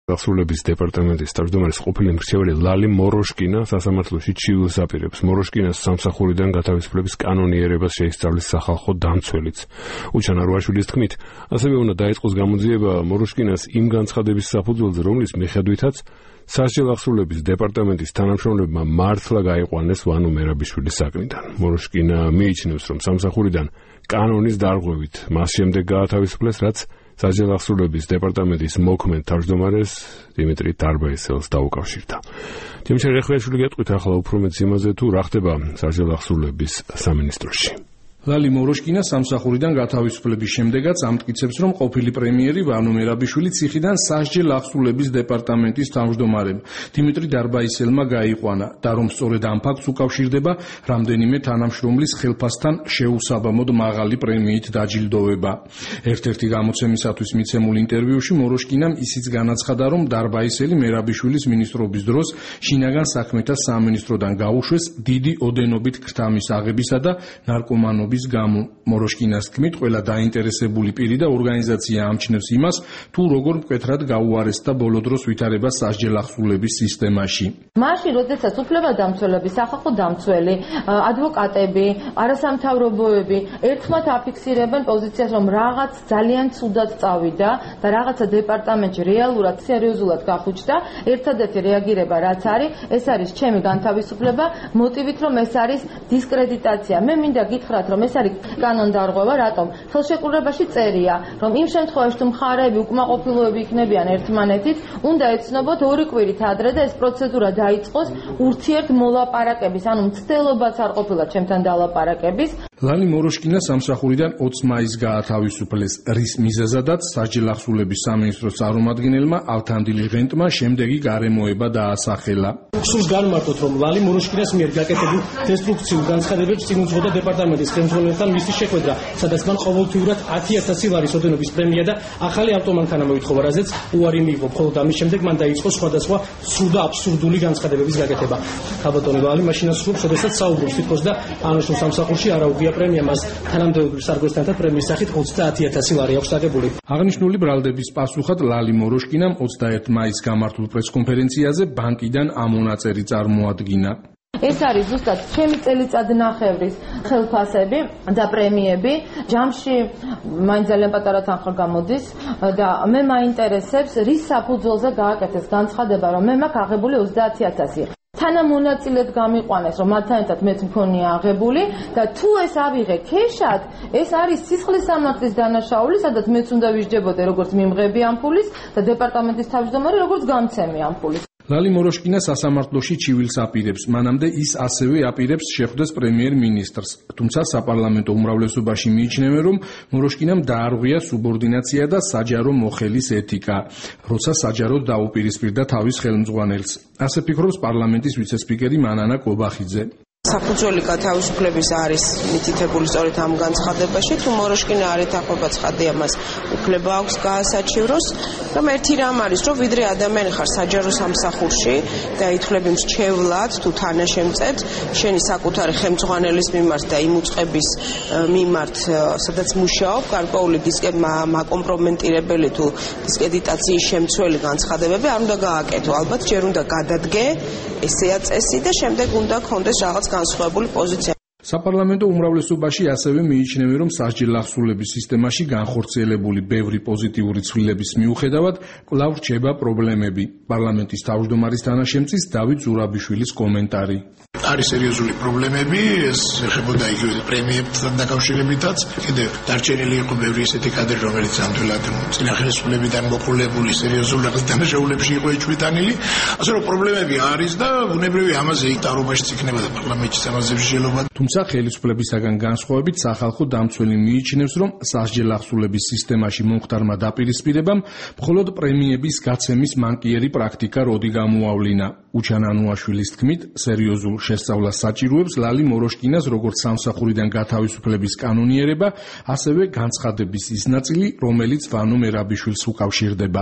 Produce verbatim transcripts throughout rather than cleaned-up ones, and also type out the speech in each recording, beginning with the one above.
გახსოვლების დეპარტამენტის თავმჯდომარის ყოფილი მრჩეველი ლალი მოროშკინა სასამართლოში ჩივილს აპირებს. მოროშკინას სამსახურიდან გათავისუფლების კანონიერებას შეისწავლის სახალხო დამცველიც. უჩან არვაშვილის თქმით, ასევე უნდა დაიწყოს გამოძიება მოროშკინას იმ განცხადების საფუძველზე, რომლის მიხედვითაც სასჯელ ახსრულების დეპარტამენტის თანამშრომლებმა მართლა გაიყვანეს ვანო მერაბიშვილის საკნიდან. მოროშკინა მიიჩნევს, რომ სამსახურიდან კანონის დარღვევით მას შემდეგ გაათავისუფლეს, რაც სასჯელ ახსრულების დეპარტამენტის მოქმედ თავმჯდომარეს დიმიტრი დარბაისელს დაუკავშირდა. თემშე რეხვიაშვილი გეტყვით ახლა უფრო მეტ იმაზე, თუ რა ხდება სასჯელ ახსრულების სამინისტროში. ლალი მოროშკინა სამსახურიდან გათავისუფლების შემდეგაც ამტკიცებს, რომ ყოფილი პრემიერი ვანო მერაბიშვილი ციხიდან სასჯელ ახსრულების დეპარტამენტის თავმჯდომარემ დიმიტრი დარბაისელმა გაიყვანა და რომ სწორედ ამ ფაქტს უკავშირდება რამდენიმე თანამშრომლის ხელფასთან შეუსაბამოდ მაღალი პრემიით დაჯილდოვება. ერთ-ერთი გამოცემისათვის მიცემულ ინტერვიუში მოროშკინამ ისიც განაცხადა, რომ დარბაისელი მერაბიშვილის მინისტრობის დროს შინაგან საქმეთა სამინისტროდან გაუშვეს დიდი ოდენობით ქრთამის აღებისა და ნარკომანობის გამო. მოროშკინას თქმით, ყველა დაინტერესებული პირი და ორგანიზაცია ამჩნევს იმას, თუ როგორ მკვეთრად გაუარესდა ბოლო დროს ვითარება სასჯელ ახსრულების სისტემაში. მაშინ, როდესაც უფლებადამცველები, სახალხო დამცველი, ადვოკატები, არასამთავრობოები ერთმანეთ აფიქსირებენ პოზიციას, რომ რაღაც ძალიან ცუდად წავიდა და რაღაცა დეპარტამენტში რეალურად სერიოზულად გახუჭდა, ერთადერთი რეაგირება რაც არის, ეს არის ჩემი განთავისუფლება, მოტივით, რომ ეს არის დისკრედიტაცია. მე მინდა გითხრათ, რომ ეს არის კანონდარღვევა, რატომ? ხელშეკრულებაში წერია, რომ იმ შემთხვევაში, თუ მხარეები უკმაყოფილოები იქნებიან ერთმანეთით, უნდა ეცნობოთ ორი კვირით ადრე და ეს პროცედურა დაიწყოს ურთიერთ მოლაპარაკების, ანუ მცდელობაც არ ყოფილა ჩემთან დალაპარაკების. ლალი მოროშკინა სამსახურიდან ოცი მაისს გაათავისუფლეს, რის მიზეზადაც სასჯელ ახსრულების სამინისტროს წარმომადგენელმა ალთანდილ ჟენტმა შემდეგი გარემოება დაასახელა. სულს განმარტოთ, რომ ლალი მოროშკინას მიერ გაკეთებულ დესტრუქციულ განცხადებებს წინ უძღოდა დეპარტამენტის ხელმძღვანელთან მისი შეხვედრა, სადაც მან ყოველთვიურად ათი ათასი ლარის ოდენობის პრემია და ახალი ავტომანქანა მოითხოვა, რაზეც უარი მიიღო. მხოლოდ ამის შემდეგ მან დაიწყო სხვადასხვა სრულ და აბსურდული განცხადებების გაკეთება. ქალბატონი ლალი მაშინ ასრულებს, როდესაც საუბრობს თითქოს და აღნიშნულ სამსახურში არ აუღია პრემია მას თანამდებობრივ სარგოსთანთან პრემიის სახით ოცდაათი ათასი ლარი აქვს დაგებული. აღნიშნული ბრალდების პასუხად ლალი მოროშკინამ ოცდაერთი მაისს გამართულ პრესკონფერენციაზე ბანკიდან ამონაწერი წარმოადგინა. ეს არის ზუსტად ჩემი წელიწადნახევრის ხელფასები და პრემიები. ჯამში მაინც ძალიან პატარა თანხა გამოდის და მე მაინტერესებს, რის საფუძველზე გააკეთეს განცხადება, რომ მე მაქვს აღებული ოცდაათი ათასი. თანამონაწილედ გამიყვანეს, რომ მათთან ერთად მეც მქონია აღებული და თუ ეს ავიღე ქეშად, ეს არის სისხლის სამართლის დანაშაული, სადაც მეც უნდა ვისჯებოდე როგორც მიმღები ამ ფულის და დეპარტამენტის თავმჯდომარე როგორც გამცემი ამ ფულის. ლალი მოროშკინა სასამართლოში ჩივილს აპირებს, მანამდე ის ასევე აპირებს შეხვდეს პრემიერ-მინისტრს. თუმცა საპარლამენტო უმრავლესობაში მიიჩნევენ, რომ მოროშკინამ დაარღვია სუბორდინაცია და საჯარო მოხელის ეთიკა, როცა საჯაროდ დაუპირისპირდა თავის ხელმძღვანელს. ასე ფიქრობს პარლამენტის ვიცე-სპიკერი მანანა კობახიძე. საფუძველი გათავისუფლების არის მითითებული სწორედ ამ განცხადებაში, თუ მოროშკინა არ ეთანხმება ცხადია, მას უფლება აქვს გაასაჩივროს, რომ ერთი რამ არის, რომ ვიდრე ადამიანი ხარ საჯარო სამსახურში და ითვლები მრჩევლად თუ თანაშემწედ შენი საკუთარი ხელმძღვანელის მიმართ და იმ უწყების მიმართ, სადაც მუშაობ, გარკვეული მაკომპრომენტირებელი თუ დისკრედიტაციის შემცველი განცხადებები არ უნდა გააკეთო. ალბათ ჯერ უნდა გადადგე ესეა წესი და შემდეგ უნდა გქონდეს რაღაც განსხვავებული პოზიცია. საპარლამენტო უმრავლესობაში ასევე მიიჩნევენ, რომ სასჯელ ახსრულების სისტემაში განხორციელებული ბევრი პოზიტიური ცვლილების მიუხედავად კვლავ რჩება პრობლემები. პარლამენტის თავმჯდომარის თანაშემწის დავით ზურაბიშვილის კომენტარი. არის სერიოზული პრობლემები, ეს ეხებოდა იგივე პრემიებთან დაკავშირებითაც. კიდევ დარჩენილი იყო ბევრი ესეთი კადრი, რომელიც ამდენად წინა ხელისუფლებიდან მოყოლებული სერიოზულ დანაშაულებში იყო ეჭვმიტანილი. ასე რომ პრობლემები არის და ბუნებრივია ამაზე იტარობაშიც იქნება და პარლამენტში ამაზე მსჯელობა. თუმცა ხელისუფლებისაგან განსხვავებით სახალხო დამცველი მიიჩნევს, რომ სასჯელ ახსრულების სისტემაში მომხდარმა დაპირისპირებამ მხოლოდ პრემიების გაცემის მანკიერი პრაქტიკა როდი გამოავლინა. უჩან ანუაშვილის თქმით, სერიოზულ შესწავლას საჭიროებს ლალი მოროშკინას როგორც სამსახურიდან გათავისუფლების კანონიერება, ასევე განცხადების ის ნაწილი, რომელიც ვანო მერაბიშვილს უკავშირდება.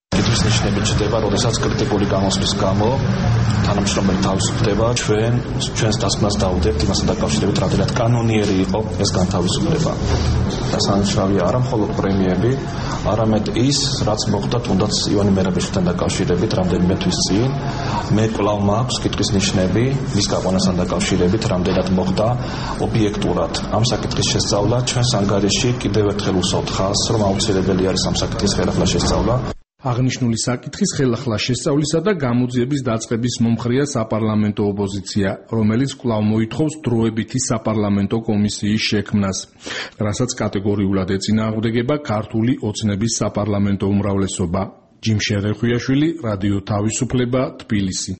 კითხვის ნიშნები ჩდება, როდესაც კრიტიკული გამოსვლის გამო თანამშრომელი თავისუფლდება, ჩვენ ჩვენს დასკვნას დავუდებთ იმასთან დაკავშირებით, რამდენად კანონიერი იყო ეს განთავისუფლება. და სამშრავია არა მხოლოდ პრემიები, არამედ ის, რაც მოხდა თუნდაც ივანე მერაბიშვილთან დაკავშირებით რამდენიმე თვის წინ. მე კვლავ მაქვს კითხვის ნიშნები მის გაყვანასთან დაკავშირებით, რამდენად მოხდა ობიექტურად ამ საკითხის შესწავლა ჩვენს ანგარიში. კიდევ ერთხელ უსაუბრთ ხალხს, რომ აუცილებელი არის ამ საკითხის ხელახლა შესწავლა. აღნიშნული საკითხის ხელახლა შესწავლისა და გამოძიების დაწყების მომხრეა საპარლამენტო ოპოზიცია, რომელიც კვლავ მოითხოვს დროებითი საპარლამენტო კომისიის შექმნას, რასაც კატეგორიულად ეწინააღმდეგება ქართული ოცნების საპარლამენტო უმრავლესობა. ჯიმ შერეხვიაშვილი, რადიო თავისუფლება, თბილისი.